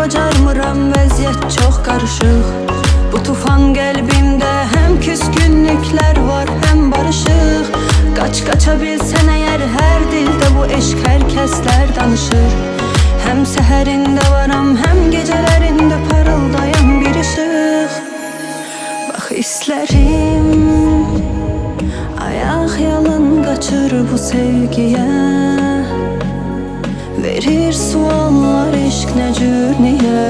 bacarmıram, vəziyyət çox qarışıq. Bu tufan qəlbimdə həm küskünlüklər var, həm barışıq. Qaça bilsən əgər hər dildə bu eşq hər kəslər danışır. Həm səhərində varam, həm gecələrində parıldayan bir işıq. Bax hisslərim ayaq yalın qaçır bu sevgiyə. Verir suallar eşq nə cür niyə.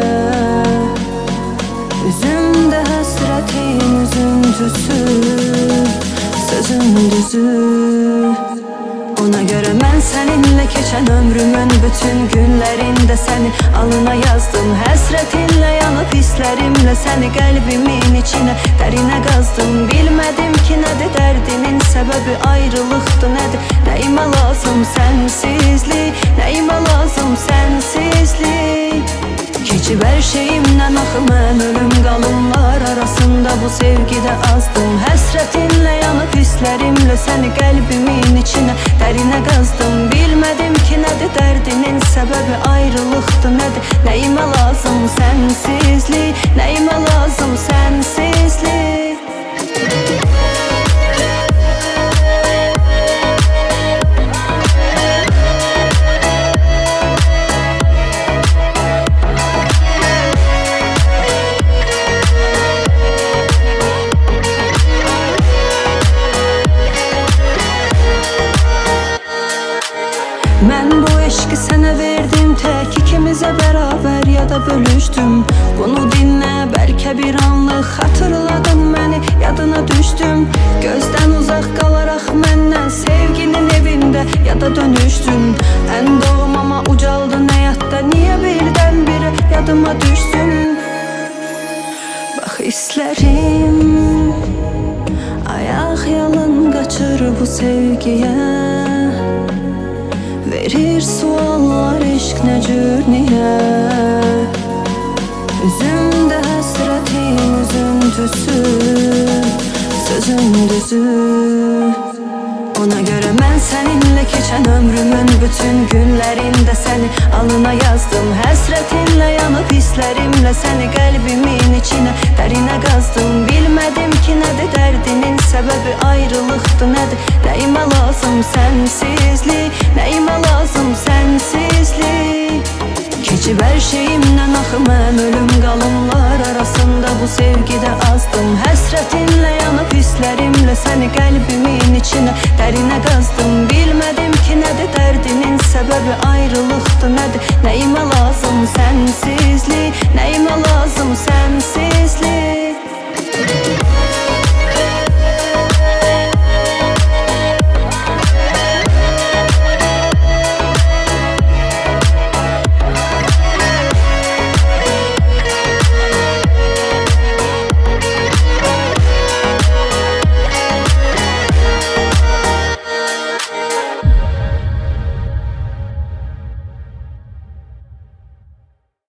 Üzümdə həsrətin üzüntüsü, sözün düzü. Ona görə mən səninlə keçən ömrümün bütün günlərində səni alına yazdım. Həsrətinlə yanıb hisslərimlə səni qəlbimin içinə dərinə qazdım. Bilmədim ki nədir dərdinin səbəbi, ayrılıqdır nədir. Nəyimə lazım sənsizlik, nəyimə lazım sənsizlik. Keçib hər şeyimdən axı mən ölüm qalımlar arasında bu sevgidə azdım. Həsrətinlə yanıb hisslərimlə səni qəlbimin içinə dərinə qazdım. Bilmədim ki nədir dərdinin səbəbi, ayrılıqdır nədir. Nəyimə lazım sənsizlik, nəyimə lazım sənsizlik. Mən bu eşqi sənə verdim, tək ikimizə bərabər ya da bölüşdüm. Bunu dinlə, bəlkə bir anlıq xatırladın məni, yadına düşdüm. Gözdən uzaq qalaraq məndən sevginin evində ya da dönüşdüm. Ən doğum ama ucaldın həyatda, niyə birdən biri yadıma düşsün. Bax hisslərim ayaq yalın qaçır bu sevgiyə. Verir suallar eşq nə cür niyə. Üzümdə həsrətin üzüntüsü, sözün düzü. Ona görə mən səninlə keçən ömrümün bütün günlərində səni alına yazdım. Həsrətinlə yanıb hisslərimlə səni qəlbimin içinə dərinə qazdım. Bilmədim ki nədir dərdinin səbəbi, ayrılıqdır nədir. Nəyimə lazım sənsizlik, nəyimə lazım sənsizlik. Keçib hər şeyimdən axı mən ölüm qalımlar arasında bu sevgidə azdım. Həsrətinlə yanıb hisslərimlə səni qəlbimin içinə dərinə qazdım. Bilmədim ki nədir dərdinin səbəbi, ayrılıqdır nədir. Nəyimə lazım sənsizlik, nəyimə lazım sənsizlik.